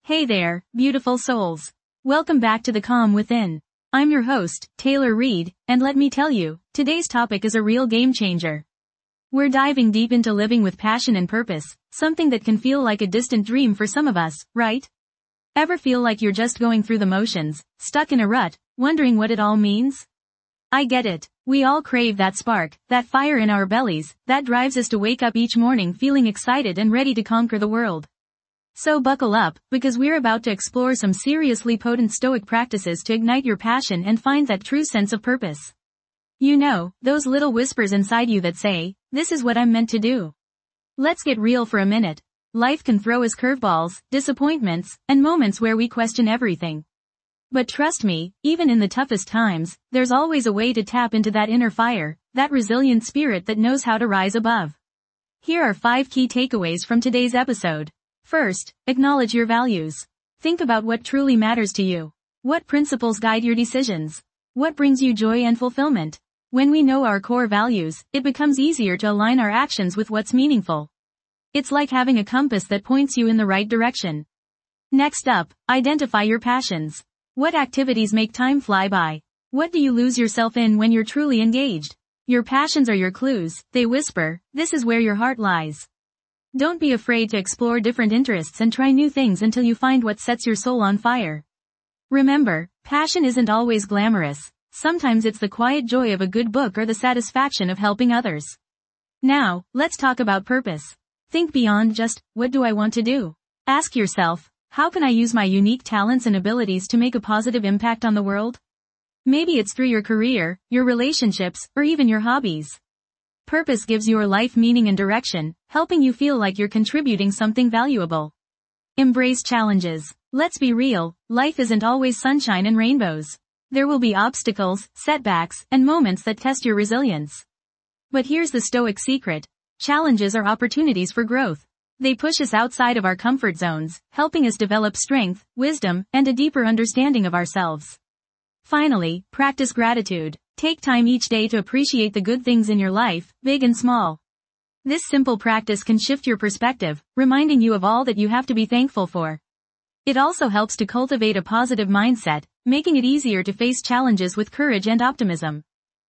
Hey there, beautiful souls. Welcome back to The Calm Within. I'm your host, Taylor Reed, and let me tell you, today's topic is a real game changer. We're diving deep into living with passion and purpose, something that can feel like a distant dream for some of us, right? Ever feel like you're just going through the motions, stuck in a rut, wondering what it all means? I get it. We all crave that spark, that fire in our bellies, that drives us to wake up each morning feeling excited and ready to conquer the world. So buckle up, because we're about to explore some seriously potent Stoic practices to ignite your passion and find that true sense of purpose. You know, those little whispers inside you that say, this is what I'm meant to do. Let's get real for a minute. Life can throw us curveballs, disappointments, and moments where we question everything. But trust me, even in the toughest times, there's always a way to tap into that inner fire, that resilient spirit that knows how to rise above. Here are 5 key takeaways from today's episode. First, acknowledge your values. Think about what truly matters to you. What principles guide your decisions? What brings you joy and fulfillment? When we know our core values, it becomes easier to align our actions with what's meaningful. It's like having a compass that points you in the right direction. Next up, identify your passions. What activities make time fly by? What do you lose yourself in when you're truly engaged? Your passions are your clues. They whisper, this is where your heart lies. Don't be afraid to explore different interests and try new things until you find what sets your soul on fire. Remember, passion isn't always glamorous. Sometimes it's the quiet joy of a good book or the satisfaction of helping others. Now, let's talk about purpose. Think beyond just, what do I want to do? Ask yourself, how can I use my unique talents and abilities to make a positive impact on the world? Maybe it's through your career, your relationships, or even your hobbies. Purpose gives your life meaning and direction, helping you feel like you're contributing something valuable. Embrace challenges. Let's be real, life isn't always sunshine and rainbows. There will be obstacles, setbacks, and moments that test your resilience. But here's the Stoic secret. Challenges are opportunities for growth. They push us outside of our comfort zones, helping us develop strength, wisdom, and a deeper understanding of ourselves. Finally, practice gratitude. Take time each day to appreciate the good things in your life, big and small. This simple practice can shift your perspective, reminding you of all that you have to be thankful for. It also helps to cultivate a positive mindset, making it easier to face challenges with courage and optimism.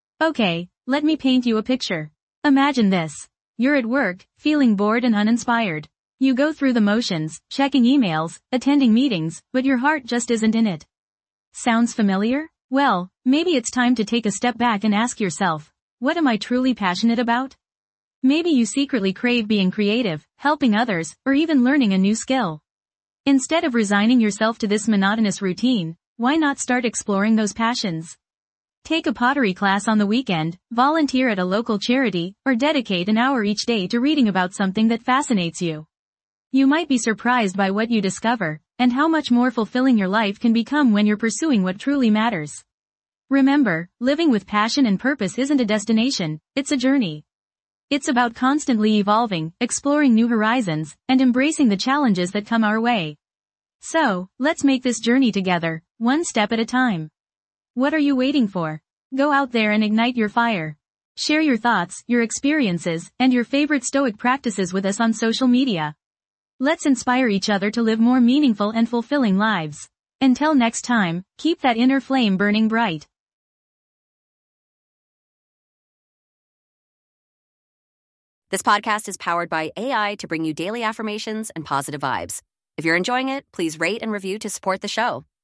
Okay, let me paint you a picture. Imagine this. You're at work, feeling bored and uninspired. You go through the motions, checking emails, attending meetings, but your heart just isn't in it. Sounds familiar? Well, maybe it's time to take a step back and ask yourself, what am I truly passionate about? Maybe you secretly crave being creative, helping others, or even learning a new skill. Instead of resigning yourself to this monotonous routine, why not start exploring those passions? Take a pottery class on the weekend, volunteer at a local charity, or dedicate an hour each day to reading about something that fascinates you. You might be surprised by what you discover, and how much more fulfilling your life can become when you're pursuing what truly matters. Remember, living with passion and purpose isn't a destination, it's a journey. It's about constantly evolving, exploring new horizons, and embracing the challenges that come our way. So, let's make this journey together, one step at a time. What are you waiting for? Go out there and ignite your fire. Share your thoughts, your experiences, and your favorite Stoic practices with us on social media. Let's inspire each other to live more meaningful and fulfilling lives. Until next time, keep that inner flame burning bright. This podcast is powered by AI to bring you daily affirmations and positive vibes. If you're enjoying it, please rate and review to support the show.